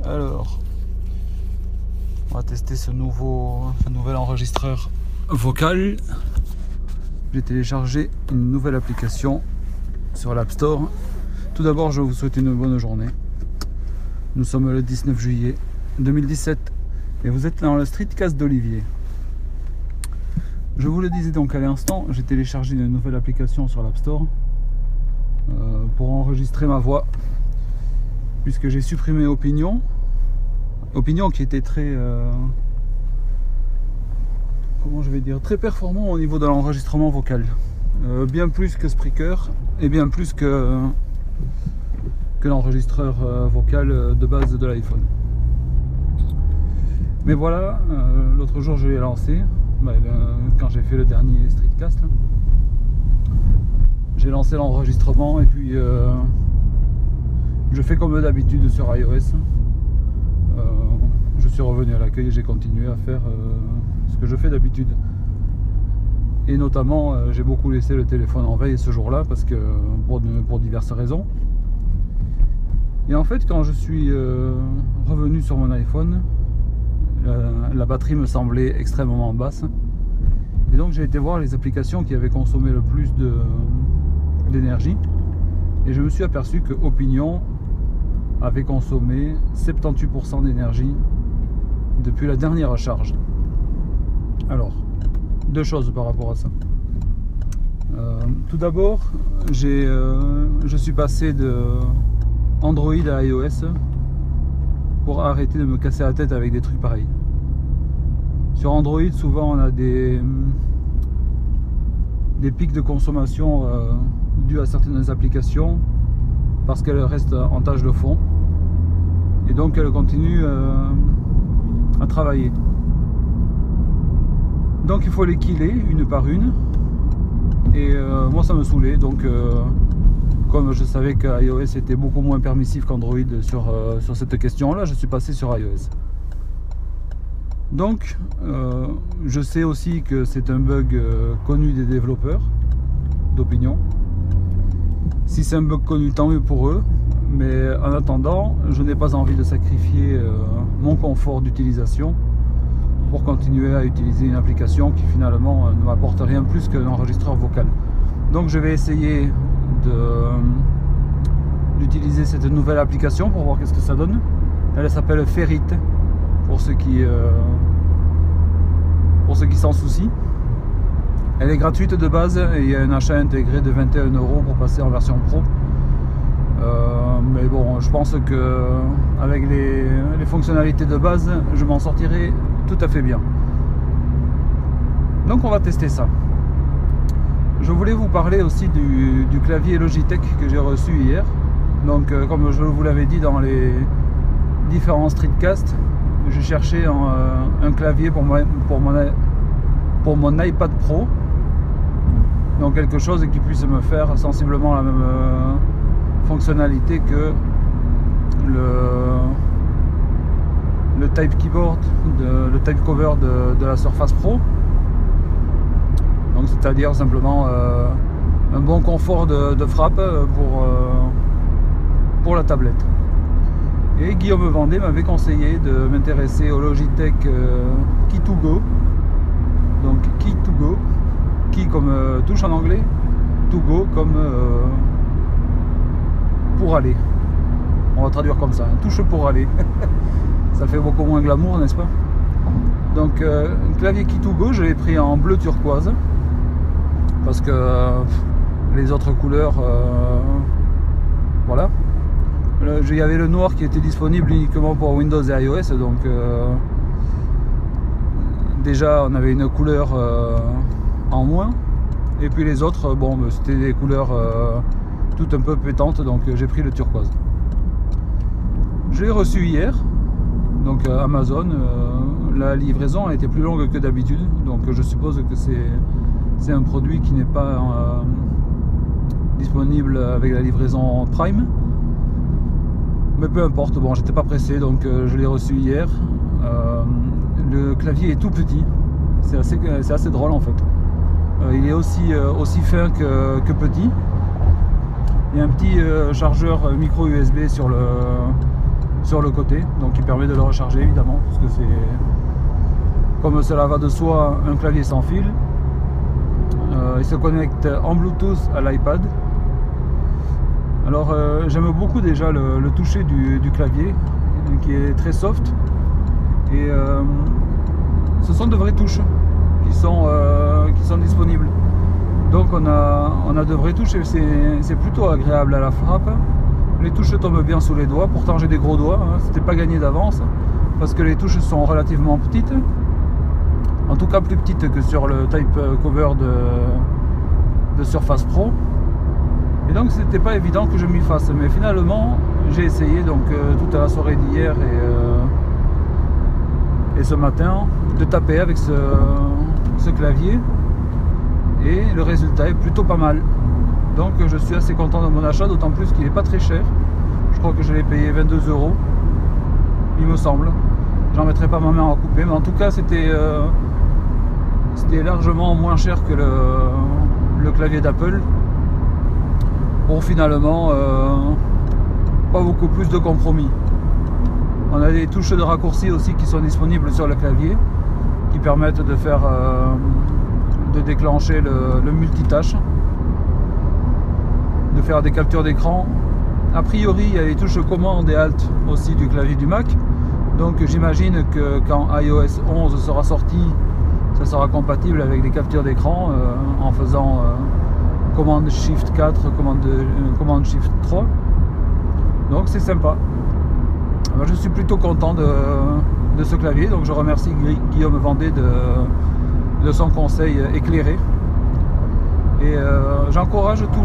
Alors, on va tester ce nouvel enregistreur vocal. J'ai téléchargé une nouvelle application sur l'App Store. Tout d'abord, je vous souhaite une bonne journée. Nous sommes le 19 juillet 2017 et vous êtes dans le Streetcast d'Olivier. Je vous le disais donc à l'instant, j'ai téléchargé une nouvelle application sur l'App Store pour enregistrer ma voix, puisque j'ai supprimé Opinion qui était très comment je vais dire, très performant au niveau de l'enregistrement vocal, bien plus que Spreaker et bien plus que l'enregistreur vocal de base de l'iPhone. Mais voilà, l'autre jour je l'ai lancé, quand j'ai fait le dernier Streetcast, j'ai lancé l'enregistrement et puis je fais comme d'habitude sur iOS. Je suis revenu à l'accueil et j'ai continué à faire ce que je fais d'habitude. Et notamment, j'ai beaucoup laissé le téléphone en veille ce jour-là parce que pour diverses raisons. Et en fait, quand je suis revenu sur mon iPhone, la batterie me semblait extrêmement basse. Et donc j'ai été voir les applications qui avaient consommé le plus d'énergie. Et je me suis aperçu que Opinion avait consommé 78% d'énergie depuis la dernière charge. Alors, deux choses par rapport à ça. Tout d'abord, je suis passé de Android à iOS pour arrêter de me casser la tête avec des trucs pareils. Sur Android, souvent on a des pics de consommation dus à certaines applications parce qu'elles restent en tâche de fond et donc elles continuent à travailler. Donc il faut les killer une par une et moi ça me saoulait, donc comme je savais que iOS était beaucoup moins permissif qu'Android sur cette question là, je suis passé sur iOS. Donc je sais aussi que c'est un bug connu des développeurs d'Opinion. Si c'est un bug connu, tant mieux pour eux, mais en attendant, je n'ai pas envie de sacrifier mon confort d'utilisation pour continuer à utiliser une application qui finalement ne m'apporte rien plus qu'un enregistreur vocal. Donc je vais essayer d'utiliser cette nouvelle application pour voir qu'est-ce que ça donne. Elle s'appelle Ferrit pour ceux qui s'en soucient. Elle est gratuite de base et il y a un achat intégré de 21 € pour passer en version pro. Mais bon, je pense que avec les fonctionnalités de base, je m'en sortirai tout à fait bien. Donc on va tester ça. Je voulais vous parler aussi du clavier Logitech que j'ai reçu hier. Donc comme je vous l'avais dit dans les différents streetcasts, je cherchais un clavier pour mon iPad Pro. Donc quelque chose qui puisse me faire sensiblement la même fonctionnalité que le type keyboard, le type cover de la Surface Pro. Donc c'est-à-dire simplement un bon confort de frappe pour la tablette. Et Guillaume Vendée m'avait conseillé de m'intéresser au Logitech Key2Go. Donc Key2Go, Key comme touche en anglais, to go comme pour aller. On va traduire comme ça, touche pour aller. Ça fait beaucoup moins glamour, n'est-ce pas? Donc clavier Key2Go, je l'ai pris en bleu turquoise parce que les autres couleurs, voilà. Il y avait le noir qui était disponible uniquement pour Windows et iOS, donc déjà on avait une couleur en moins, et puis les autres, bon, c'était des couleurs toutes un peu pétantes, donc j'ai pris le turquoise. Je l'ai reçu hier, donc Amazon. La livraison a été plus longue que d'habitude, donc je suppose que c'est un produit qui n'est pas disponible avec la livraison Prime. Mais peu importe, bon, j'étais pas pressé, donc je l'ai reçu hier. Le clavier est tout petit, c'est assez drôle en fait. Il est aussi fin que petit. Il y a un petit chargeur micro USB sur sur le côté, donc qui permet de le recharger évidemment, parce que c'est, comme cela va de soi, un clavier sans fil. Il se connecte en Bluetooth à l'iPad. Alors j'aime beaucoup déjà le toucher du clavier, qui est très soft, et ce sont de vraies touches qui sont disponibles. Donc on a de vraies touches et c'est plutôt agréable à la frappe. Les touches tombent bien sous les doigts, pourtant j'ai des gros doigts, hein. C'était pas gagné d'avance parce que les touches sont relativement petites, en tout cas plus petites que sur le type cover de Surface Pro, et donc c'était pas évident que je m'y fasse, mais finalement j'ai essayé donc toute la soirée d'hier et ce matin de taper avec ce clavier, et le résultat est plutôt pas mal. Donc je suis assez content de mon achat, d'autant plus qu'il n'est pas très cher. Je crois que je l'ai payé 22 €, il me semble. J'en mettrai pas ma main à couper, mais en tout cas c'était largement moins cher que le clavier d'Apple. Pour finalement pas beaucoup plus de compromis. On a des touches de raccourci aussi qui sont disponibles sur le clavier, qui permettent de faire de déclencher le multitâche, de faire des captures d'écran. A priori il y a les touches commande et alt aussi du clavier du Mac, donc j'imagine que quand iOS 11 sera sorti, ça sera compatible avec des captures d'écran en faisant commande Shift 4, commande Shift 3. Donc c'est sympa. Je suis plutôt content de ce clavier, donc je remercie Guillaume Vendée de son conseil éclairé. Et j'encourage tous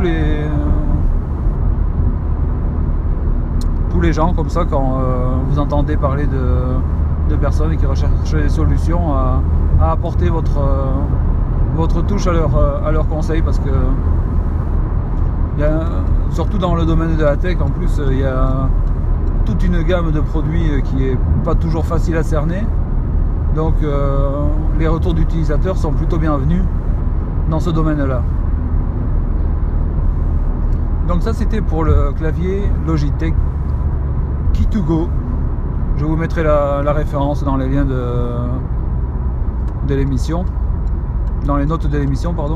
les gens comme ça, quand vous entendez parler de personnes qui recherchent des solutions, à apporter votre touche à leur conseil, parce que surtout dans le domaine de la tech, en plus il y a toute une gamme de produits qui est pas toujours facile à cerner, donc les retours d'utilisateurs sont plutôt bienvenus dans ce domaine là. Donc ça c'était pour le clavier Logitech Key2Go. Je vous mettrai la référence dans les liens de l'émission, dans les notes de l'émission, pardon.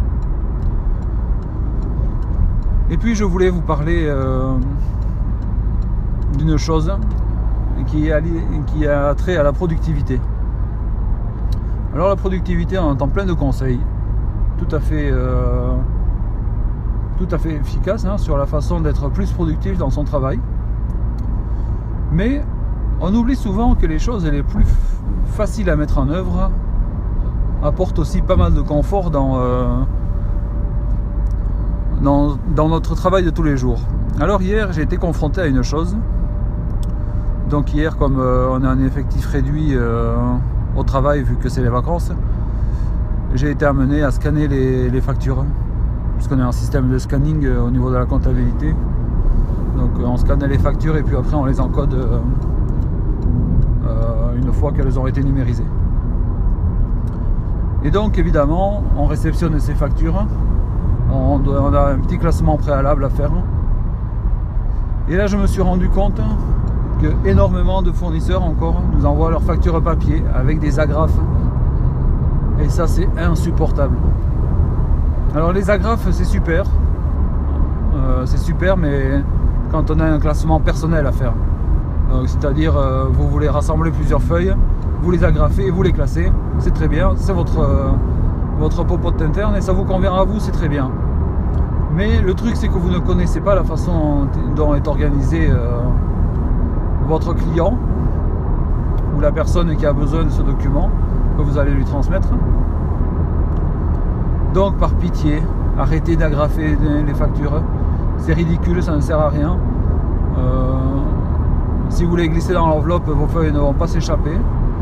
Et puis je voulais vous parler d'une chose qui a trait à la productivité. Alors la productivité, on entend plein de conseils tout à fait efficaces sur la façon d'être plus productif dans son travail, mais on oublie souvent que les choses les plus faciles à mettre en œuvre apportent aussi pas mal de confort dans notre travail de tous les jours. Alors hier j'ai été confronté à une chose. Donc hier, comme on a un effectif réduit au travail vu que c'est les vacances, j'ai été amené à scanner les factures, puisqu'on a un système de scanning au niveau de la comptabilité. Donc on scanne les factures et puis après on les encode une fois qu'elles ont été numérisées. Et donc évidemment on réceptionne ces factures, on a un petit classement préalable à faire. Et là je me suis rendu compte que énormément de fournisseurs encore nous envoient leurs factures papier avec des agrafes, et ça c'est insupportable. Alors les agrafes c'est super, mais quand on a un classement personnel à faire, c'est-à-dire vous voulez rassembler plusieurs feuilles, vous les agrafez et vous les classez, c'est très bien, c'est votre popote interne et ça vous convient à vous, c'est très bien. Mais le truc c'est que vous ne connaissez pas la façon dont est organisé votre client ou la personne qui a besoin de ce document que vous allez lui transmettre. Donc par pitié, arrêtez d'agrafer les factures, c'est ridicule, ça ne sert à rien. Si vous les glissez dans l'enveloppe, vos feuilles ne vont pas s'échapper.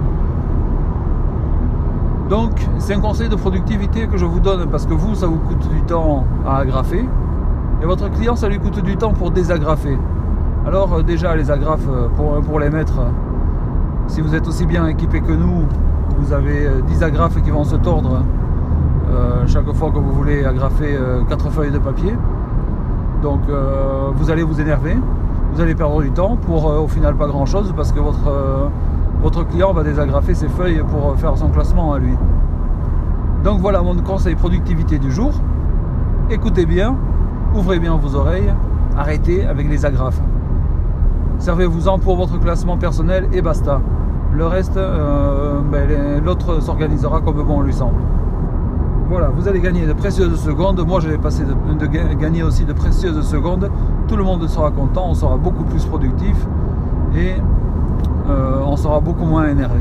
Donc c'est un conseil de productivité que je vous donne, parce que vous, ça vous coûte du temps à agrafer et votre client, ça lui coûte du temps pour désagrafer. Alors déjà les agrafes, pour les mettre, si vous êtes aussi bien équipé que nous, vous avez 10 agrafes qui vont se tordre chaque fois que vous voulez agrafer 4 feuilles de papier. Donc vous allez vous énerver, vous allez perdre du temps pour au final pas grand chose, parce que votre client va désagrafer ses feuilles pour faire son classement à lui. Donc voilà mon conseil productivité du jour. Écoutez bien, ouvrez bien vos oreilles, arrêtez avec les agrafes. Servez-vous-en pour votre classement personnel et basta. Le reste, l'autre s'organisera comme bon lui semble. Voilà, vous allez gagner de précieuses secondes. Moi, je vais passer de gagner aussi de précieuses secondes. Tout le monde sera content, on sera beaucoup plus productif et on sera beaucoup moins énervé.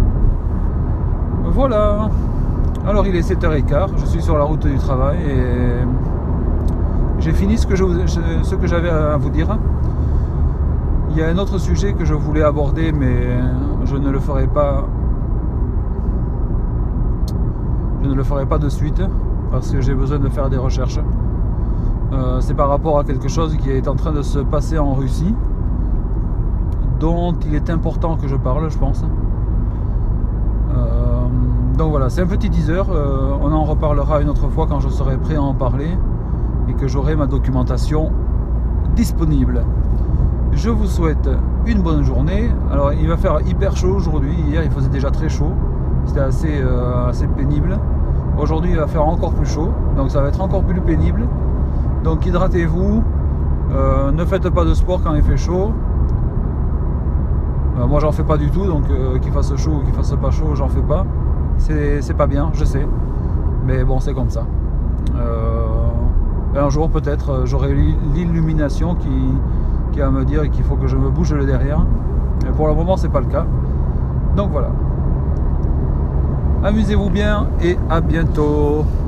Voilà. Alors, il est 7h15, je suis sur la route du travail et j'ai fini ce que j'avais à vous dire. Il y a un autre sujet que je voulais aborder, mais je ne le ferai pas. Je ne le ferai pas de suite parce que j'ai besoin de faire des recherches. C'est par rapport à quelque chose qui est en train de se passer en Russie, dont il est important que je parle, je pense. Donc voilà, c'est un petit teaser. On en reparlera une autre fois quand je serai prêt à en parler et que j'aurai ma documentation disponible. Je vous souhaite une bonne journée. Alors il va faire hyper chaud aujourd'hui. Hier il faisait déjà très chaud. C'était assez pénible. Aujourd'hui il va faire encore plus chaud. Donc ça va être encore plus pénible. Donc hydratez-vous. Ne faites pas de sport quand il fait chaud. Moi j'en fais pas du tout. Donc qu'il fasse chaud ou qu'il fasse pas chaud, j'en fais pas. C'est pas bien, je sais. Mais bon, c'est comme ça. Un jour peut-être j'aurai l'illumination qui va me dire qu'il faut que je me bouge le derrière. Mais pour le moment c'est pas le cas. Donc voilà. Amusez-vous bien et à bientôt.